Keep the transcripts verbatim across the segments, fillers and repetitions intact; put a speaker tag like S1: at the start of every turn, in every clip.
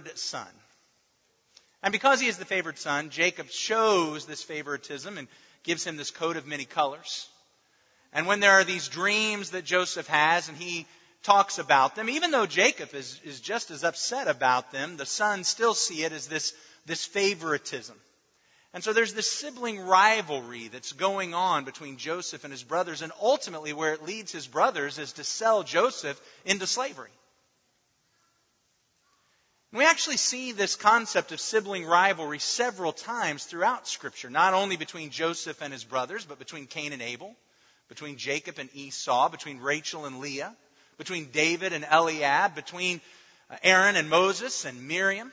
S1: favored son. And because he is the favored son, Jacob shows this favoritism and gives him this coat of many colors. And when there are these dreams that Joseph has and he talks about them, even though Jacob is, is just as upset about them, the sons still see it as this, this favoritism. And so there's this sibling rivalry that's going on between Joseph and his brothers, and ultimately where it leads his brothers is to sell Joseph into slavery. We actually see this concept of sibling rivalry several times throughout Scripture, not only between Joseph and his brothers, but between Cain and Abel, between Jacob and Esau, between Rachel and Leah, between David and Eliab, between Aaron and Moses and Miriam.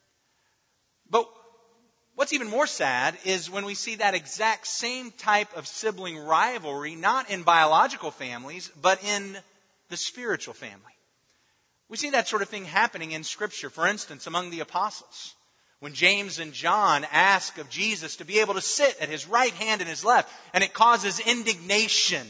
S1: But what's even more sad is when we see that exact same type of sibling rivalry, not in biological families, but in the spiritual family. We see that sort of thing happening in Scripture. For instance, among the apostles, when James and John ask of Jesus to be able to sit at his right hand and his left, and it causes indignation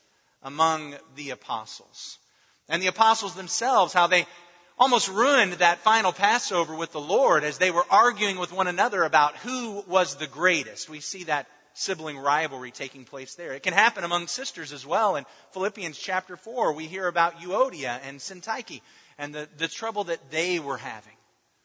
S1: among the apostles. And the apostles themselves, how they almost ruined that final Passover with the Lord as they were arguing with one another about who was the greatest. We see that sibling rivalry taking place there. It can happen among sisters as well. In Philippians chapter four, we hear about Euodia and Syntyche and the, the trouble that they were having.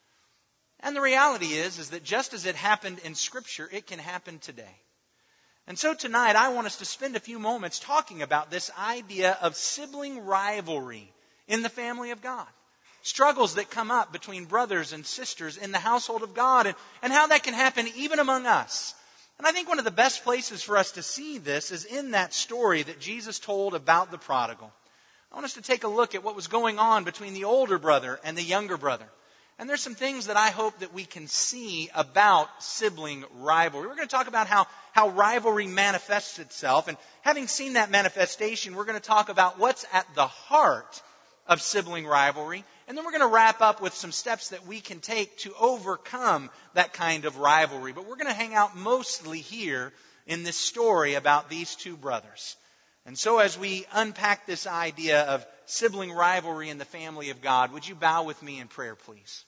S1: And the reality is, is that just as it happened in Scripture, it can happen today. And so tonight, I want us to spend a few moments talking about this idea of sibling rivalry in the family of God. Struggles that come up between brothers and sisters in the household of God, and, and how that can happen even among us. And I think one of the best places for us to see this is in that story that Jesus told about the prodigal. I want us to take a look at what was going on between the older brother and the younger brother. And there's some things that I hope that we can see about sibling rivalry. We're going to talk about how, how rivalry manifests itself. And having seen that manifestation, we're going to talk about what's at the heart of sibling rivalry. And then we're going to wrap up with some steps that we can take to overcome that kind of rivalry. But we're going to hang out mostly here in this story about these two brothers. And so as we unpack this idea of sibling rivalry in the family of God, would you bow with me in prayer, please?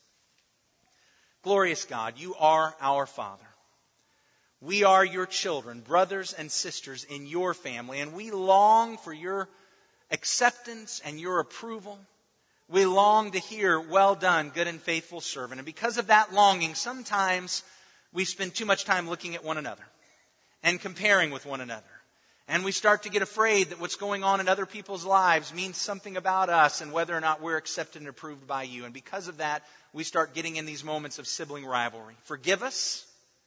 S1: Glorious God, you are our Father. We are your children, brothers and sisters in your family, and we long for your acceptance and your approval. We long to hear, well done, good and faithful servant. And because of that longing, sometimes we spend too much time looking at one another and comparing with one another. And we start to get afraid that what's going on in other people's lives means something about us and whether or not we're accepted and approved by you. And because of that, we start getting in these moments of sibling rivalry. Forgive us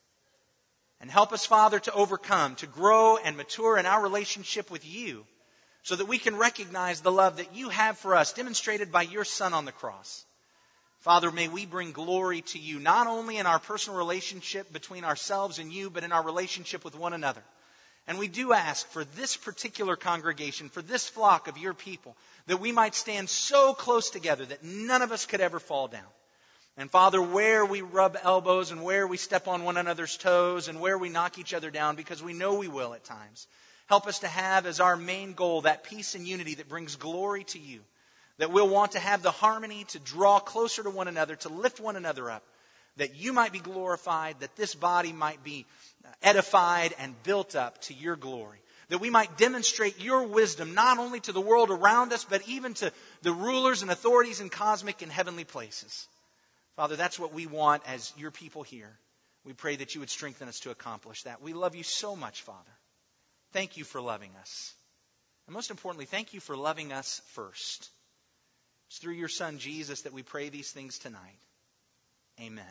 S1: and help us, Father, to overcome, to grow and mature in our relationship with you so that we can recognize the love that you have for us demonstrated by your Son on the cross. Father, may we bring glory to you, not only in our personal relationship between ourselves and you, but in our relationship with one another. And we do ask for this particular congregation, for this flock of your people, that we might stand so close together that none of us could ever fall down. And Father, where we rub elbows and where we step on one another's toes and where we knock each other down, because we know we will at times, help us to have as our main goal that peace and unity that brings glory to you. That we'll want to have the harmony to draw closer to one another, to lift one another up. That you might be glorified, that this body might be edified and built up to your glory. That we might demonstrate your wisdom not only to the world around us, but even to the rulers and authorities in cosmic and heavenly places. Father, that's what we want as your people here. We pray that you would strengthen us to accomplish that. We love you so much, Father. Thank you for loving us. And most importantly, thank you for loving us first. It's through your Son, Jesus, that we pray these things tonight. Amen.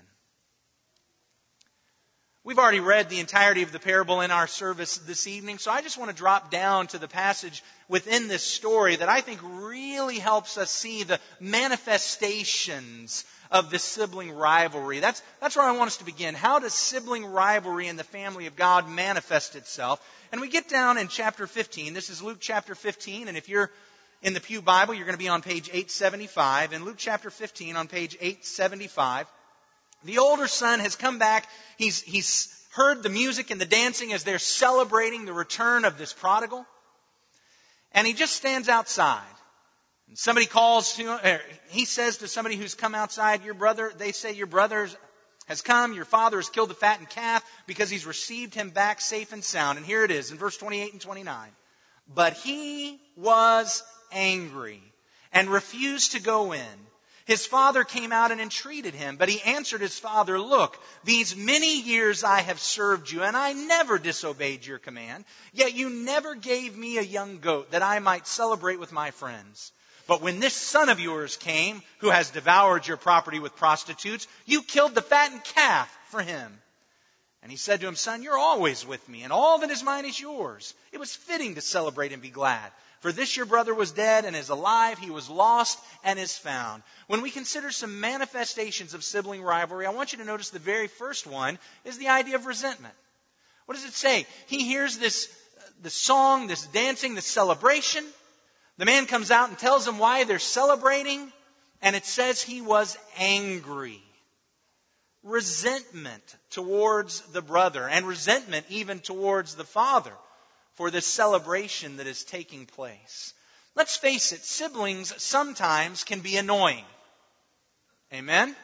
S1: We've already read the entirety of the parable in our service this evening, so I just want to drop down to the passage within this story that I think really helps us see the manifestations of this sibling rivalry. That's, that's where I want us to begin. How does sibling rivalry in the family of God manifest itself? And we get down in chapter fifteen. This is Luke chapter fifteen, and if you're in the Pew Bible, you're going to be on page eight seventy-five. In Luke chapter fifteen, on page eight seventy-five, the older son has come back. He's, he's heard the music and the dancing as they're celebrating the return of this prodigal. And he just stands outside. Somebody calls to, he says to somebody who's come outside, your brother, they say your brother has come, your father has killed the fattened calf because he's received him back safe and sound. And here it is in verse twenty-eight and twenty-nine. But he was angry and refused to go in. His father came out and entreated him, but he answered his father, look, these many years I have served you, and I never disobeyed your command. Yet you never gave me a young goat that I might celebrate with my friends. But when this son of yours came, who has devoured your property with prostitutes, you killed the fattened calf for him. And he said to him, son, you're always with me, and all that is mine is yours. It was fitting to celebrate and be glad. For this your brother was dead and is alive. He was lost and is found. When we consider some manifestations of sibling rivalry, I want you to notice the very first one is the idea of resentment. What does it say? He hears this, the song, this dancing, this celebration. The man comes out and tells them why they're celebrating. And it says he was angry. Resentment towards the brother and resentment even towards the father for this celebration that is taking place. Let's face it, siblings sometimes can be annoying. Amen?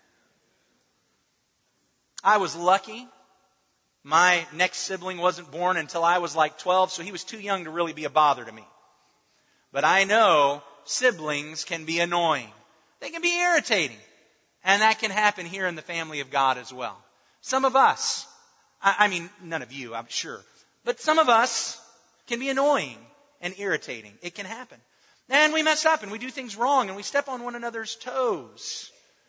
S1: I was lucky. My next sibling wasn't born until I was like twelve, so he was too young to really be a bother to me. But I know siblings can be annoying. They can be irritating. And that can happen here in the family of God as well. Some of us, I, I mean, none of you, I'm sure. But some of us can be annoying and irritating. It can happen. And we mess up and we do things wrong and we step on one another's toes.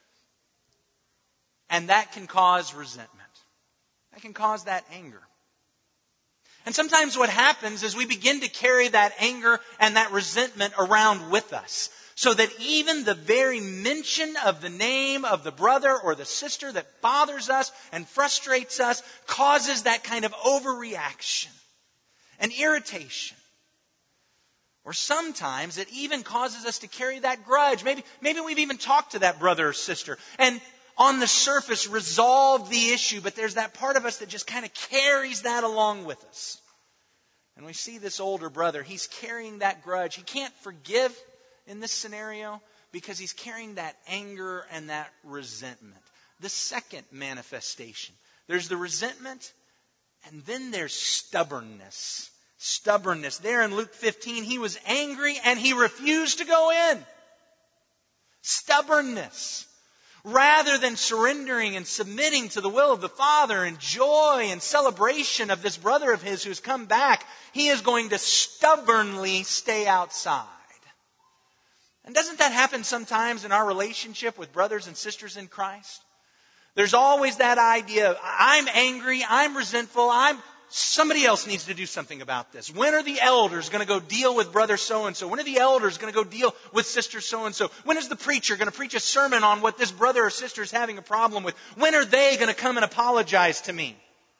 S1: And that can cause resentment. That can cause that anger. And sometimes what happens is we begin to carry that anger and that resentment around with us. So that even the very mention of the name of the brother or the sister that bothers us and frustrates us causes that kind of overreaction and irritation. Or sometimes it even causes us to carry that grudge. Maybe, maybe we've even talked to that brother or sister and on the surface resolved the issue, but there's that part of us that just kind of carries that along with us. And we see this older brother, he's carrying that grudge. He can't forgive in this scenario because he's carrying that anger and that resentment. The second manifestation. There's the resentment and then there's stubbornness. Stubbornness. There in Luke fifteen, he was angry and he refused to go in. Stubbornness. Rather than surrendering and submitting to the will of the Father in joy and celebration of this brother of his who's come back, he is going to stubbornly stay outside. And doesn't that happen sometimes in our relationship with brothers and sisters in Christ? There's always that idea of, I'm angry, I'm resentful, I'm somebody else needs to do something about this. When are the elders going to go deal with brother so-and-so? When are the elders going to go deal with sister so-and-so? When is the preacher going to preach a sermon on what this brother or sister is having a problem with? When are they going to come and apologize to me?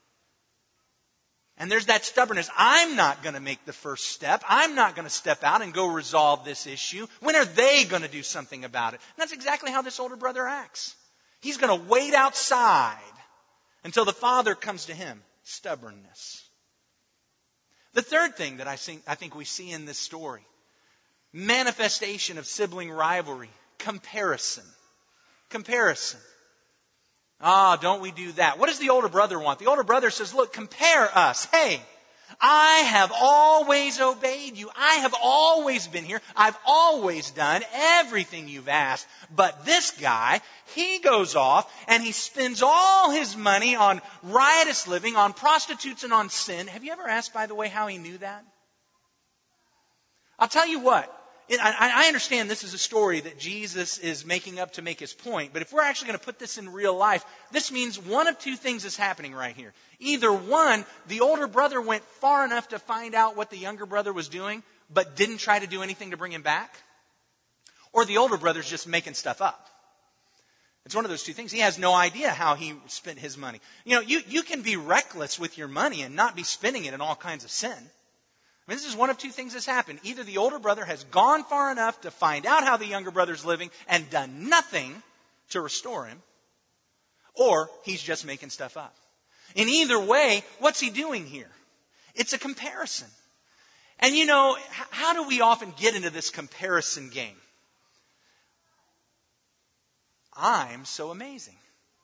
S1: And there's that stubbornness. I'm not going to make the first step. I'm not going to step out and go resolve this issue. When are they going to do something about it? And that's exactly how this older brother acts. He's going to wait outside until the father comes to him. Stubbornness. The third thing that I think, I think we see in this story, manifestation of sibling rivalry, comparison. Comparison. Ah, don't we do that? What does the older brother want? The older brother says, look, compare us. Hey, I have always obeyed you. I have always been here. I've always done everything you've asked. But this guy, he goes off and he spends all his money on riotous living, on prostitutes and on sin. Have you ever asked, by the way, how he knew that? I'll tell you what. I understand this is a story that Jesus is making up to make his point, but if we're actually going to put this in real life, this means one of two things is happening right here. Either one, the older brother went far enough to find out what the younger brother was doing, but didn't try to do anything to bring him back, or the older brother's just making stuff up. It's one of those two things. He has no idea how he spent his money. You know, you, you can be reckless with your money and not be spending it in all kinds of sin. I mean, this is one of two things that's happened. Either the older brother has gone far enough to find out how the younger brother's living and done nothing to restore him, or he's just making stuff up. In either way, what's he doing here? It's a comparison. And you know, how do we often get into this comparison game? I'm so amazing.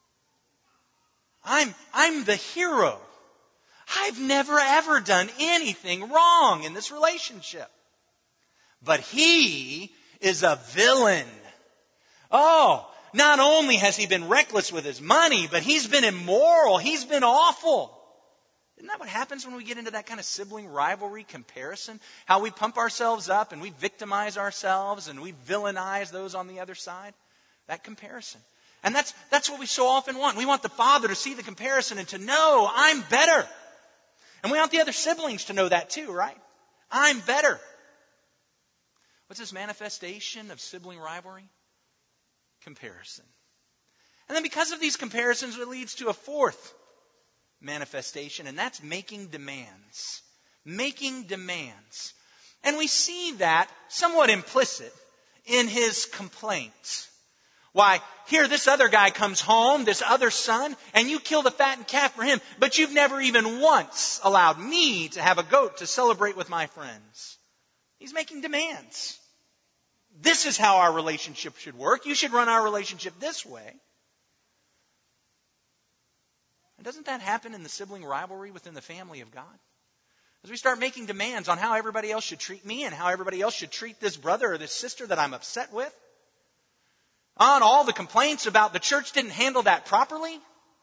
S1: I'm, I'm the hero. I've never ever done anything wrong in this relationship. But he is a villain. Oh, not only has he been reckless with his money, but he's been immoral. He's been awful. Isn't that what happens when we get into that kind of sibling rivalry comparison? How we pump ourselves up and we victimize ourselves and we villainize those on the other side? That comparison. And that's, that's what we so often want. We want the father to see the comparison and to know I'm better. And we want the other siblings to know that too, right? I'm better. What's this manifestation of sibling rivalry? Comparison. And then because of these comparisons, it leads to a fourth manifestation, and that's making demands. Making demands. And we see that somewhat implicit in his complaints. Why, here this other guy comes home, this other son, and you kill the fattened calf for him, but you've never even once allowed me to have a goat to celebrate with my friends. He's making demands. This is how our relationship should work. You should run our relationship this way. And doesn't that happen in the sibling rivalry within the family of God? As we start making demands on how everybody else should treat me and how everybody else should treat this brother or this sister that I'm upset with, on all the complaints about the church didn't handle that properly.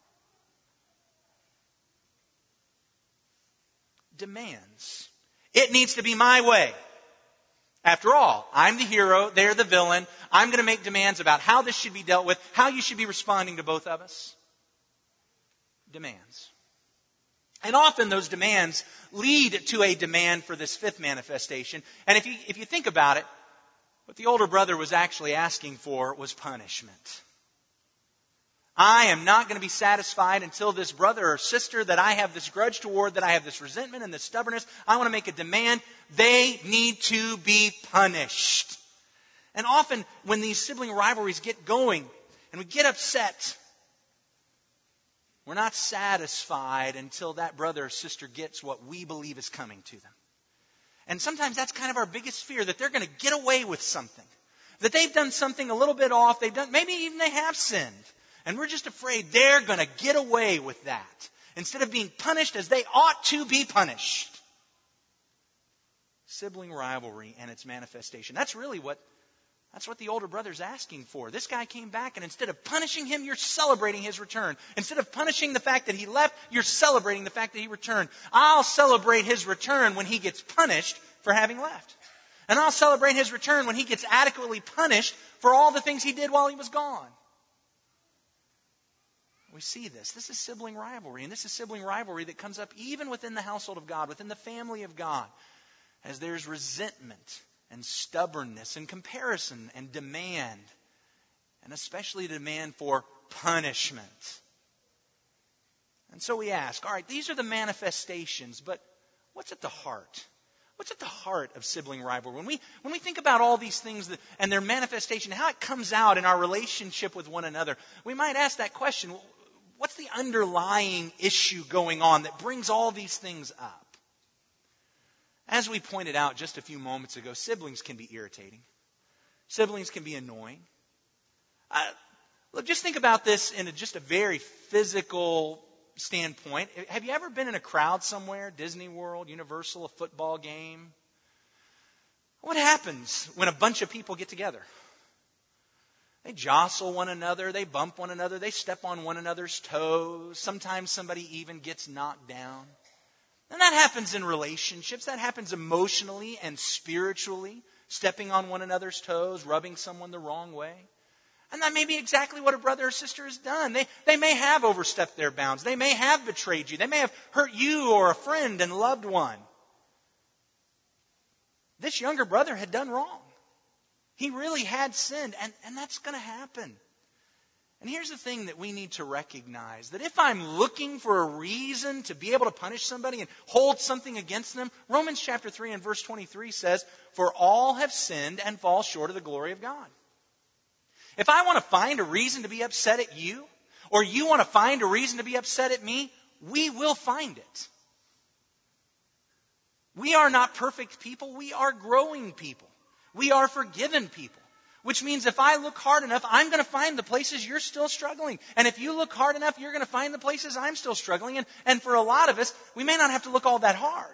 S1: Demands. It needs to be my way. After all, I'm the hero, they're the villain. I'm going to make demands about how this should be dealt with, how you should be responding to both of us. Demands. And often those demands lead to a demand for this fifth manifestation. And if you, if you think about it, what the older brother was actually asking for was punishment. I am not going to be satisfied until this brother or sister that I have this grudge toward, that I have this resentment and this stubbornness, I want to make a demand. They need to be punished. And often when these sibling rivalries get going and we get upset, we're not satisfied until that brother or sister gets what we believe is coming to them. And sometimes that's kind of our biggest fear, that they're going to get away with something. That they've done something a little bit off. They've done, maybe even they have sinned. And we're just afraid they're going to get away with that. Instead of being punished as they ought to be punished. Sibling rivalry and its manifestation. That's really what, that's what the older brother's asking for. This guy came back and instead of punishing him, you're celebrating his return. Instead of punishing the fact that he left, you're celebrating the fact that he returned. I'll celebrate his return when he gets punished for having left. And I'll celebrate his return when he gets adequately punished for all the things he did while he was gone. We see this. This is sibling rivalry. And this is sibling rivalry that comes up even within the household of God, within the family of God, as there's resentment and stubbornness and comparison and demand, and especially demand for punishment. And so we ask, all right, these are the manifestations, but what's at the heart? What's at the heart of sibling rivalry? When we, when we think about all these things that, and their manifestation, how it comes out in our relationship with one another, we might ask that question, what's the underlying issue going on that brings all these things up? As we pointed out just a few moments ago, siblings can be irritating. Siblings can be annoying. Uh, look, just think about this in a, just a very physical standpoint. Have you ever been in a crowd somewhere? Disney World, Universal, a football game? What happens when a bunch of people get together? They jostle one another. They bump one another. They step on one another's toes. Sometimes somebody even gets knocked down. And that happens in relationships. That happens emotionally and spiritually. Stepping on one another's toes, rubbing someone the wrong way. And that may be exactly what a brother or sister has done. They, they may have overstepped their bounds. They may have betrayed you. They may have hurt you or a friend and loved one. This younger brother had done wrong. He really had sinned, and, and that's going to happen. And here's the thing that we need to recognize, that if I'm looking for a reason to be able to punish somebody and hold something against them, Romans chapter three and verse twenty-three says, "For all have sinned and fall short of the glory of God." If I want to find a reason to be upset at you, or you want to find a reason to be upset at me, we will find it. We are not perfect people. We are growing people. We are forgiven people. Which means if I look hard enough, I'm going to find the places you're still struggling. And if you look hard enough, you're going to find the places I'm still struggling. And, and for a lot of us, we may not have to look all that hard.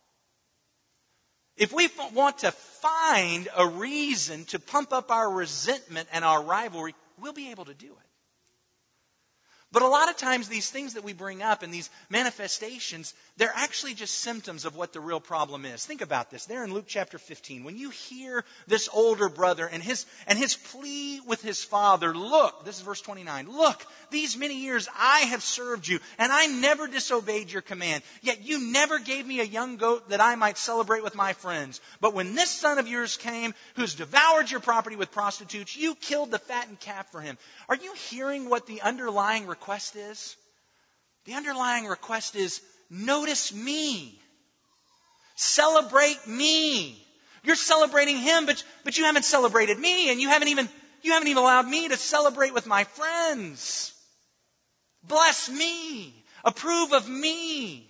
S1: If we f- want to find a reason to pump up our resentment and our rivalry, we'll be able to do it. But a lot of times these things that we bring up and these manifestations, they're actually just symptoms of what the real problem is. Think about this. There in Luke chapter fifteen, when you hear this older brother and his and his plea with his father, look, this is verse twenty-nine, look, these many years I have served you, and I never disobeyed your command. Yet you never gave me a young goat that I might celebrate with my friends. But when this son of yours came, who's devoured your property with prostitutes, you killed the fattened calf for him. Are you hearing what the underlying request request is? The underlying request is, notice me. Celebrate me. You're celebrating him, but, but you haven't celebrated me, and you haven't even you haven't even allowed me to celebrate with my friends. Bless me. Approve of me.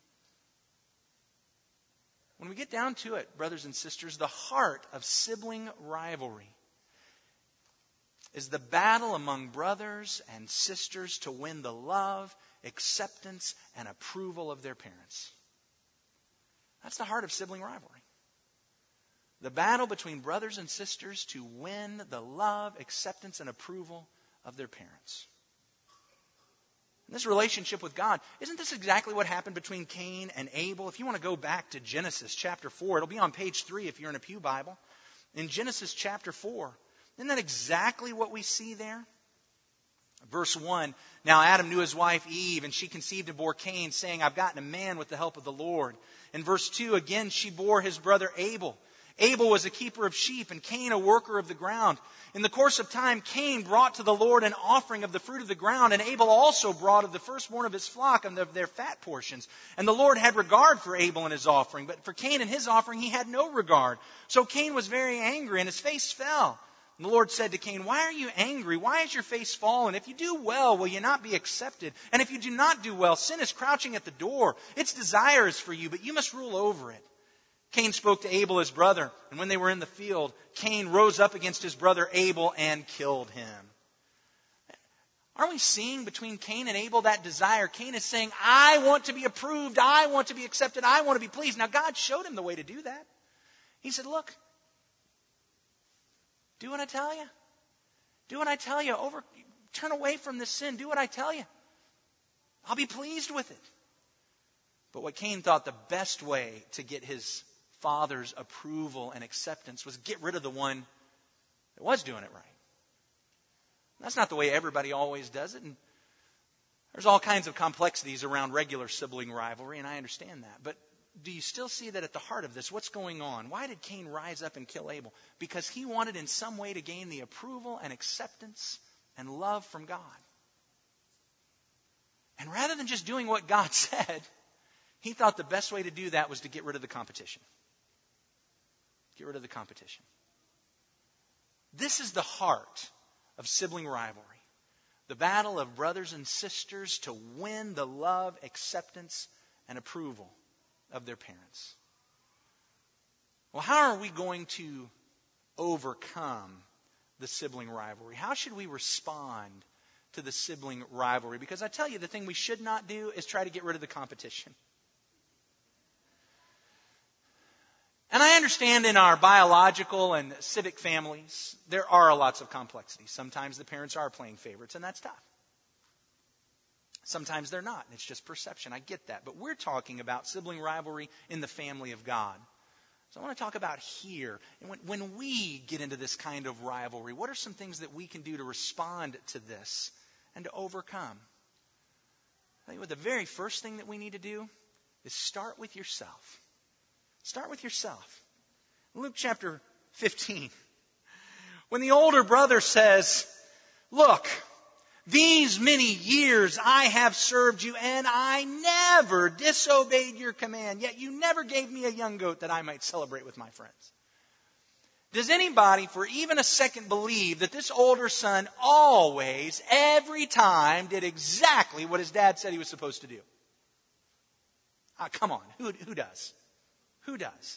S1: When we get down to it, brothers and sisters, the heart of sibling rivalry is the battle among brothers and sisters to win the love, acceptance, and approval of their parents. That's the heart of sibling rivalry. The battle between brothers and sisters to win the love, acceptance, and approval of their parents. And this relationship with God, isn't this exactly what happened between Cain and Abel? If you want to go back to Genesis chapter four, it'll be on page three if you're in a pew Bible. In Genesis chapter four, isn't that exactly what we see there? Verse one, now Adam knew his wife Eve, and she conceived and bore Cain, saying, I've gotten a man with the help of the Lord. In verse two, again, she bore his brother Abel. Abel was a keeper of sheep, and Cain a worker of the ground. In the course of time, Cain brought to the Lord an offering of the fruit of the ground, and Abel also brought of the firstborn of his flock and of their fat portions. And the Lord had regard for Abel and his offering, but for Cain and his offering he had no regard. So Cain was very angry, and his face fell. And the Lord said to Cain, why are you angry? Why is your face fallen? If you do well, will you not be accepted? And if you do not do well, sin is crouching at the door. Its desire is for you, but you must rule over it. Cain spoke to Abel, his brother, and when they were in the field, Cain rose up against his brother Abel and killed him. Aren't we seeing between Cain and Abel that desire? Cain is saying, I want to be approved, I want to be accepted, I want to be pleased. Now God showed him the way to do that. He said, look, do what I tell you. Do what I tell you. Over, turn away from this sin. Do what I tell you. I'll be pleased with it. But what Cain thought the best way to get his father's approval and acceptance was get rid of the one that was doing it right. That's not the way everybody always does it. And there's all kinds of complexities around regular sibling rivalry, and I understand that. But do you still see that at the heart of this? What's going on? Why did Cain rise up and kill Abel? Because he wanted in some way to gain the approval and acceptance and love from God. And rather than just doing what God said, he thought the best way to do that was to get rid of the competition. Get rid of the competition. This is the heart of sibling rivalry. The battle of brothers and sisters to win the love, acceptance, and approval of their parents. Well, how are we going to overcome the sibling rivalry? How should we respond to the sibling rivalry? Because I tell you, the thing we should not do is try to get rid of the competition. And I understand in our biological and civic families, there are lots of complexities. Sometimes the parents are playing favorites, and that's tough. Sometimes they're not, and it's just perception. I get that. But we're talking about sibling rivalry in the family of God. So I want to talk about here. And when, when we get into this kind of rivalry, what are some things that we can do to respond to this and to overcome? I think what the very first thing that we need to do is start with yourself. Start with yourself. Luke chapter fifteen. When the older brother says, look, these many years I have served you, and I never disobeyed your command, yet you never gave me a young goat that I might celebrate with my friends. Does anybody for even a second believe that this older son always, every time, did exactly what his dad said he was supposed to do? Ah, come on, who, who does? Who does?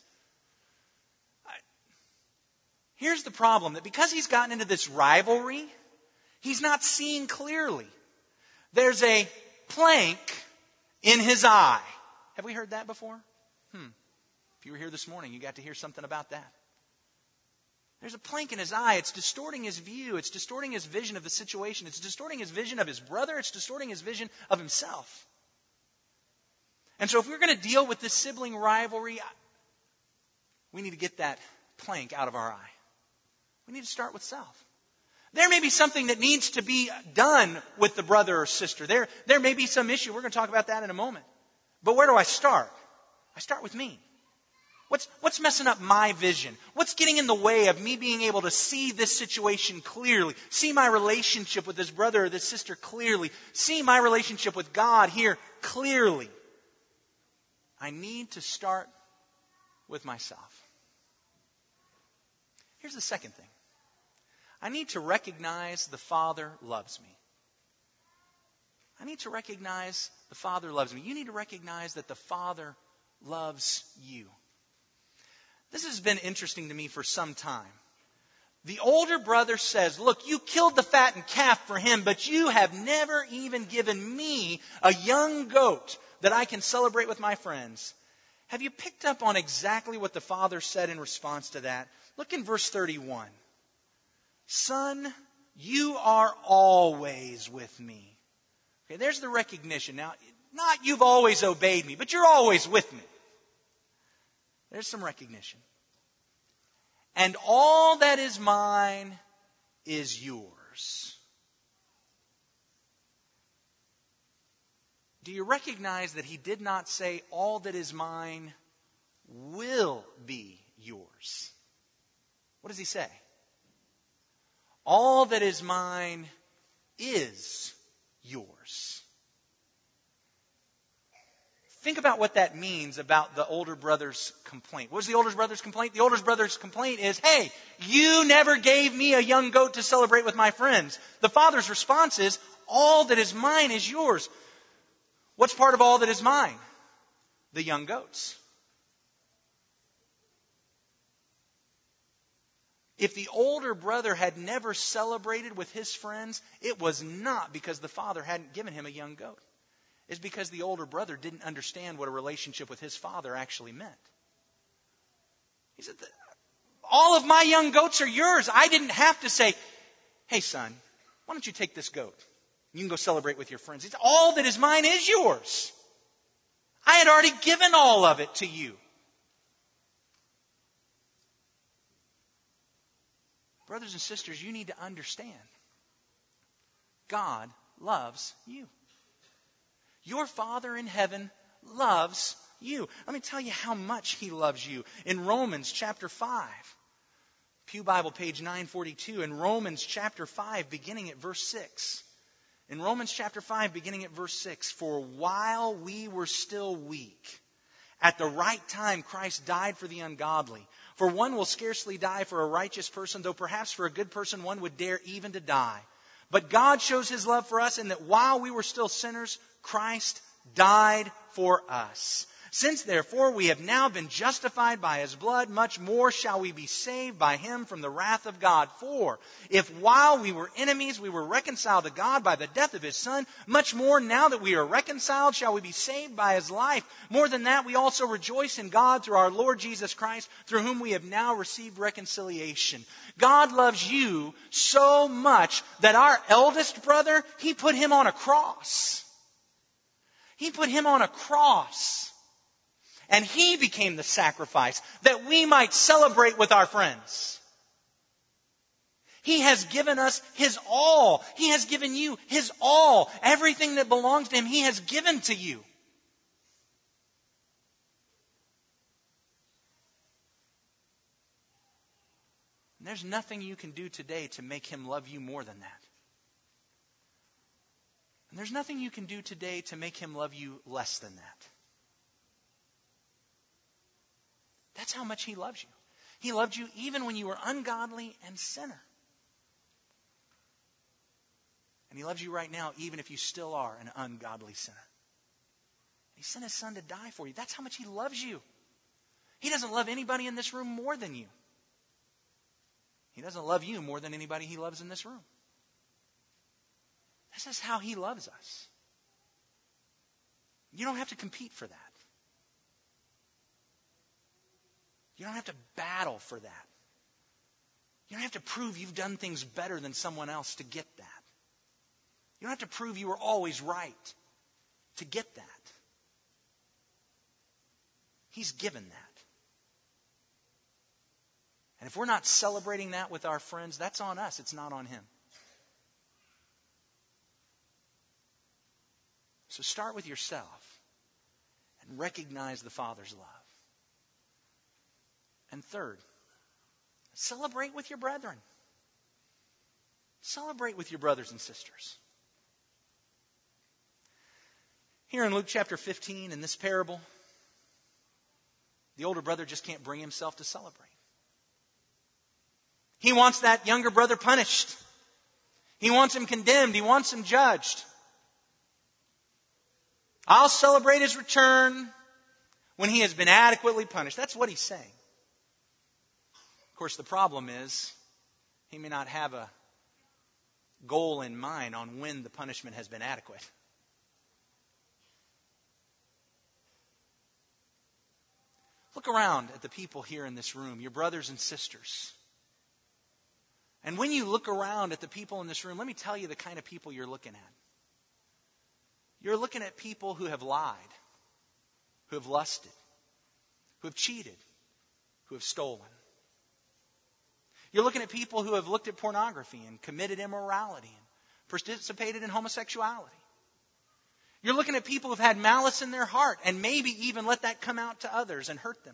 S1: Here's the problem, that because he's gotten into this rivalry, he's not seeing clearly. There's a plank in his eye. Have we heard that before? Hmm. If you were here this morning, you got to hear something about that. There's a plank in his eye. It's distorting his view. It's distorting his vision of the situation. It's distorting his vision of his brother. It's distorting his vision of himself. And so if we're going to deal with this sibling rivalry, we need to get that plank out of our eye. We need to start with self. There may be something that needs to be done with the brother or sister. There, there may be some issue. We're going to talk about that in a moment. But where do I start? I start with me. What's, what's messing up my vision? What's getting in the way of me being able to see this situation clearly? See my relationship with this brother or this sister clearly? See my relationship with God here clearly? I need to start with myself. Here's the second thing. I need to recognize the Father loves me. I need to recognize the Father loves me. You need to recognize that the Father loves you. This has been interesting to me for some time. The older brother says, look, you killed the fattened calf for him, but you have never even given me a young goat that I can celebrate with my friends. Have you picked up on exactly what the Father said in response to that? Look in verse thirty-one. Son, you are always with me. Okay, there's the recognition. Now, not you've always obeyed me, but you're always with me. There's some recognition. And all that is mine is yours. Do you recognize that he did not say all that is mine will be yours? What does he say? All that is mine is yours. Think about what that means about the older brother's complaint. What was the older brother's complaint? The older brother's complaint is, hey, you never gave me a young goat to celebrate with my friends. The father's response is, all that is mine is yours. What's part of all that is mine? The young goats. If the older brother had never celebrated with his friends, it was not because the father hadn't given him a young goat. It's because the older brother didn't understand what a relationship with his father actually meant. He said, all of my young goats are yours. I didn't have to say, hey son, why don't you take this goat? You can go celebrate with your friends. It's all that is mine is yours. I had already given all of it to you. Brothers and sisters, you need to understand. God loves you. Your Father in heaven loves you. Let me tell you how much He loves you. In Romans chapter five, Pew Bible page nine forty-two, in Romans chapter five, beginning at verse six. In Romans chapter five, beginning at verse six, for while we were still weak, at the right time Christ died for the ungodly. For one will scarcely die for a righteous person, though perhaps for a good person one would dare even to die. But God shows His love for us in that while we were still sinners, Christ died for us. Since therefore we have now been justified by His blood, much more shall we be saved by Him from the wrath of God. For if while we were enemies we were reconciled to God by the death of His Son, much more now that we are reconciled shall we be saved by His life. More than that, we also rejoice in God through our Lord Jesus Christ, through whom we have now received reconciliation. God loves you so much that our eldest brother, He put him on a cross. He put him on a cross. And He became the sacrifice that we might celebrate with our friends. He has given us His all. He has given you His all. Everything that belongs to Him, He has given to you. And there's nothing you can do today to make Him love you more than that. And there's nothing you can do today to make Him love you less than that. That's how much He loves you. He loved you even when you were ungodly and sinner. And He loves you right now even if you still are an ungodly sinner. He sent His Son to die for you. That's how much He loves you. He doesn't love anybody in this room more than you. He doesn't love you more than anybody he loves in this room. This is how he loves us. You don't have to compete for that. You don't have to battle for that. You don't have to prove you've done things better than someone else to get that. You don't have to prove you were always right to get that. He's given that. And if we're not celebrating that with our friends, that's on us. It's not on him. So start with yourself and recognize the Father's love. And third, celebrate with your brethren. Celebrate with your brothers and sisters. Here in Luke chapter fifteen, in this parable, the older brother just can't bring himself to celebrate. He wants that younger brother punished. He wants him condemned. He wants him judged. I'll celebrate his return when he has been adequately punished. That's what he's saying. Of course, the problem is he may not have a goal in mind on when the punishment has been adequate. Look around at the people here in this room, your brothers and sisters. And when you look around at the people in this room, let me tell you the kind of people you're looking at. You're looking at people who have lied, who have lusted, who have cheated, who have stolen. You're looking at people who have looked at pornography and committed immorality and participated in homosexuality. You're looking at people who've had malice in their heart and maybe even let that come out to others and hurt them.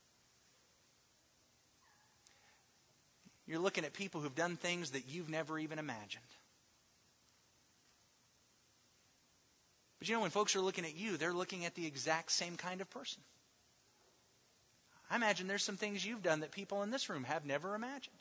S1: You're looking at people who've done things that you've never even imagined. But you know, when folks are looking at you, they're looking at the exact same kind of person. I imagine there's some things you've done that people in this room have never imagined.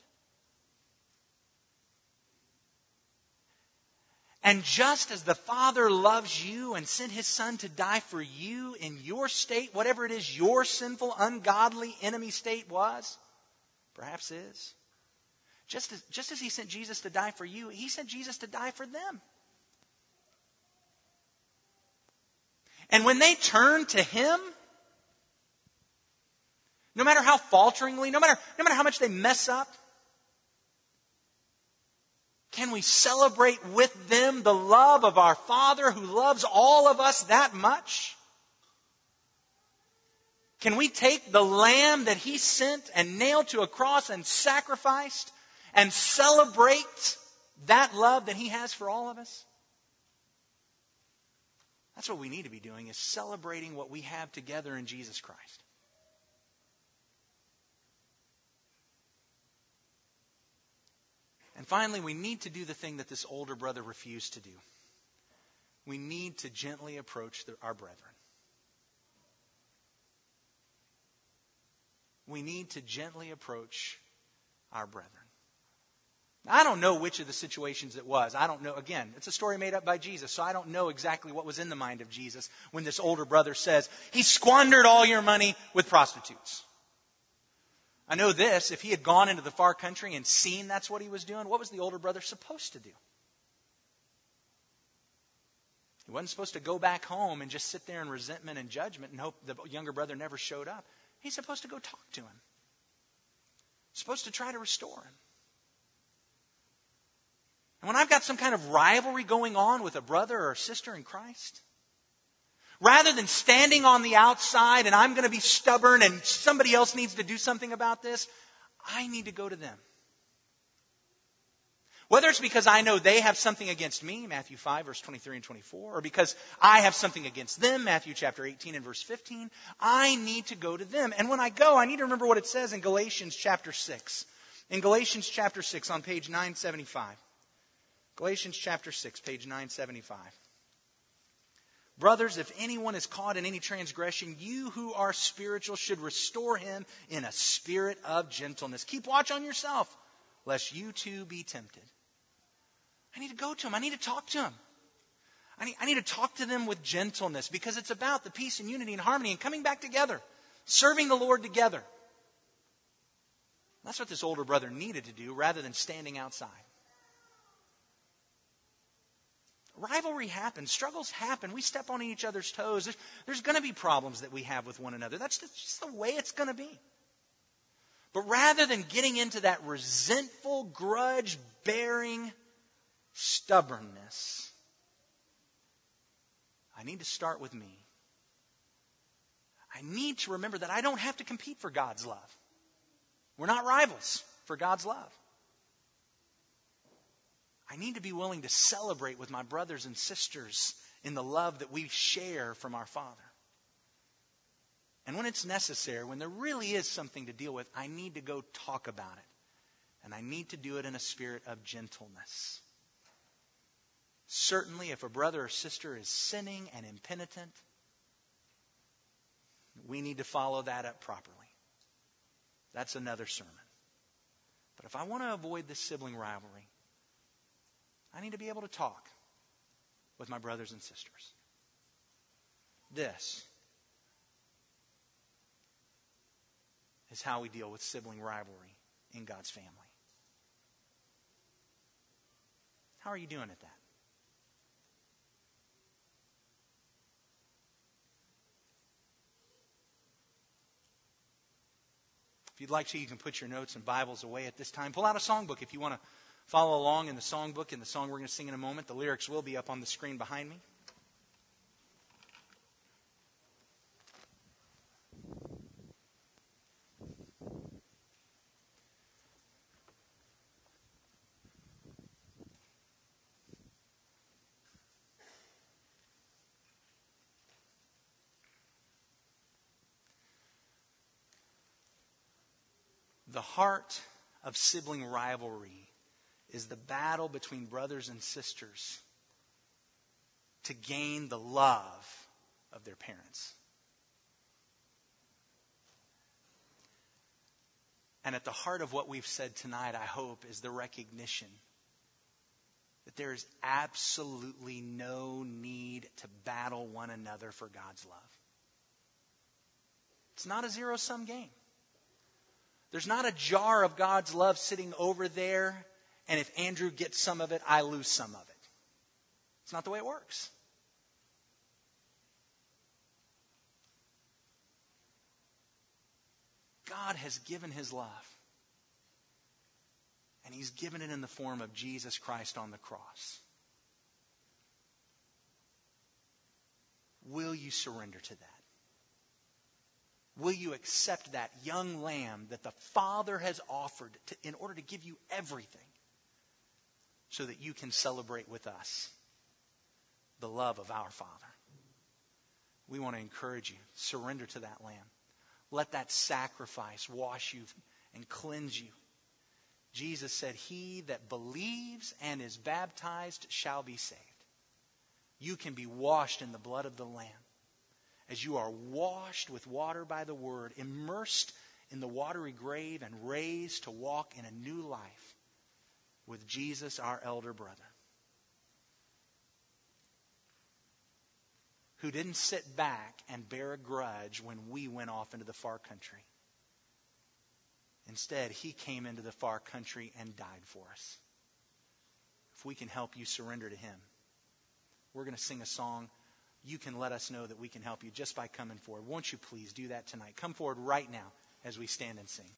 S1: And just as the Father loves you and sent His Son to die for you in your state, whatever it is your sinful, ungodly, enemy state was, perhaps is, just as, just as He sent Jesus to die for you, He sent Jesus to die for them. And when they turn to Him, no matter how falteringly, no matter, no matter how much they mess up, can we celebrate with them the love of our Father who loves all of us that much? Can we take the lamb that He sent and nailed to a cross and sacrificed and celebrate that love that He has for all of us? That's what we need to be doing, is celebrating what we have together in Jesus Christ. And finally, we need to do the thing that this older brother refused to do. We need to gently approach the, our brethren. We need to gently approach our brethren. I don't know which of the situations it was. I don't know. Again, it's a story made up by Jesus, so I don't know exactly what was in the mind of Jesus when this older brother says, he squandered all your money with prostitutes. I know this, if he had gone into the far country and seen that's what he was doing, what was the older brother supposed to do? He wasn't supposed to go back home and just sit there in resentment and judgment and hope the younger brother never showed up. He's supposed to go talk to him. He's supposed to try to restore him. And when I've got some kind of rivalry going on with a brother or a sister in Christ, rather than standing on the outside and I'm going to be stubborn and somebody else needs to do something about this, I need to go to them. Whether it's because I know they have something against me, Matthew five, verse twenty-three and twenty-four, or because I have something against them, Matthew chapter eighteen and verse fifteen, I need to go to them. And when I go, I need to remember what it says in Galatians chapter six. In Galatians chapter six on page nine seventy-five. Galatians chapter six, page nine seventy-five. Brothers, if anyone is caught in any transgression, you who are spiritual should restore him in a spirit of gentleness. Keep watch on yourself, lest you too be tempted. I need to go to him. I need to talk to him. I need, I need to talk to them with gentleness, because it's about the peace and unity and harmony and coming back together. serving the Lord together. That's what this older brother needed to do rather than standing outside. Rivalry happens. Struggles happen. We step on each other's toes. There's, there's going to be problems that we have with one another. That's just the way it's going to be. But rather than getting into that resentful, grudge-bearing stubbornness, I need to start with me. I need to remember that I don't have to compete for God's love. We're not rivals for God's love. I need to be willing to celebrate with my brothers and sisters in the love that we share from our Father. And when it's necessary, when there really is something to deal with, I need to go talk about it. And I need to do it in a spirit of gentleness. Certainly, if a brother or sister is sinning and impenitent, we need to follow that up properly. That's another sermon. But if I want to avoid this sibling rivalry, I need to be able to talk with my brothers and sisters. This is how we deal with sibling rivalry in God's family. How are you doing at that? If you'd like to, you can put your notes and Bibles away at this time. Pull out a songbook if you want to follow along in the songbook and the song we're going to sing in a moment. The lyrics will be up on the screen behind me. The heart of sibling rivalry is the battle between brothers and sisters to gain the love of their parents. And at the heart of what we've said tonight, I hope, is the recognition that there is absolutely no need to battle one another for God's love. It's not a zero-sum game. There's not a jar of God's love sitting over there, and if Andrew gets some of it, I lose some of it. It's not the way it works. God has given His love, and He's given it in the form of Jesus Christ on the cross. Will you surrender to that? Will you accept that young lamb that the Father has offered to, in order to give you everything so that you can celebrate with us the love of our Father? We want to encourage you. Surrender to that lamb. Let that sacrifice wash you and cleanse you. Jesus said, "He that believes and is baptized shall be saved." You can be washed in the blood of the Lamb. As you are washed with water by the Word, immersed in the watery grave and raised to walk in a new life with Jesus, our elder brother, who didn't sit back and bear a grudge when we went off into the far country. Instead, He came into the far country and died for us. If we can help you surrender to Him, we're going to sing a song. You can let us know that we can help you just by coming forward. Won't you please do that tonight? Come forward right now as we stand and sing.